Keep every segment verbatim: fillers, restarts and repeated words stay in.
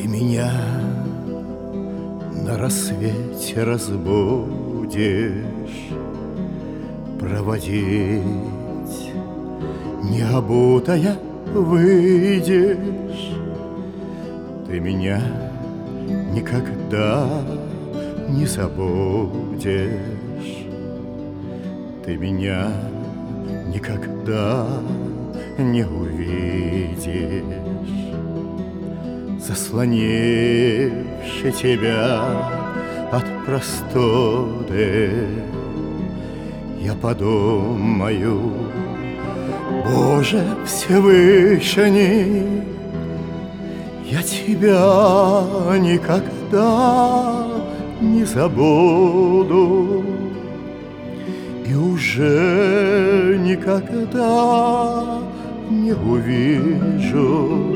Ты меня на рассвете разбудишь, проводить необутая выйдешь. Ты меня никогда не забудешь. Ты меня никогда не увидишь. Заслонивши тебя от простуды, я подумаю: Боже Всевышний, я тебя никогда не забуду и уже никогда не увижу.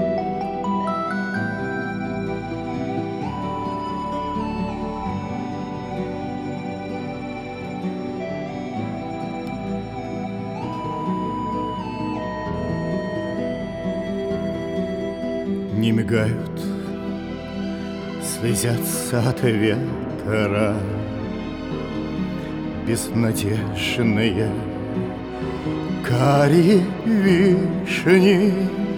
Не мигают, слезятся от ветра безнадежные карие вишни.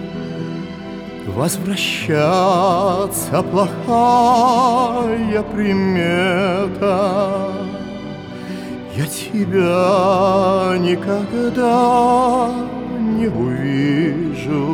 Возвращаться плохая примета. Я тебя никогда не увижу.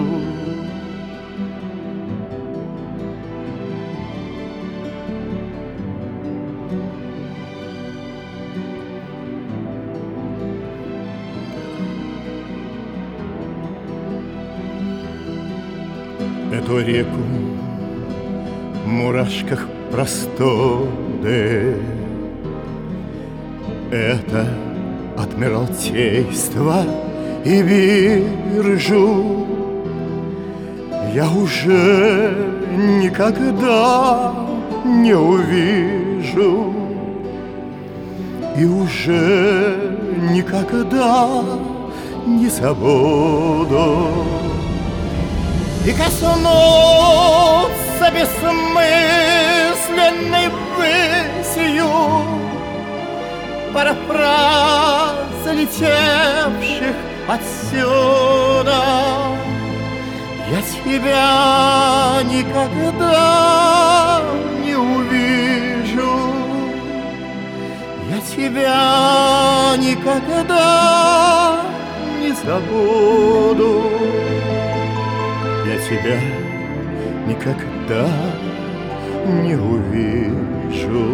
Эту реку в мурашках простуды, это Адмиралтейство и биржу я уже никогда не увижу и уже никогда не забуду. И коснуться бессмысленной высью пара фраз, летевших отсюда. Я тебя никогда не увижу, я тебя никогда не забуду. Я тебя никогда не увижу,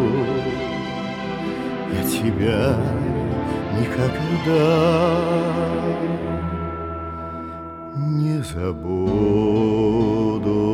я тебя никогда не забуду.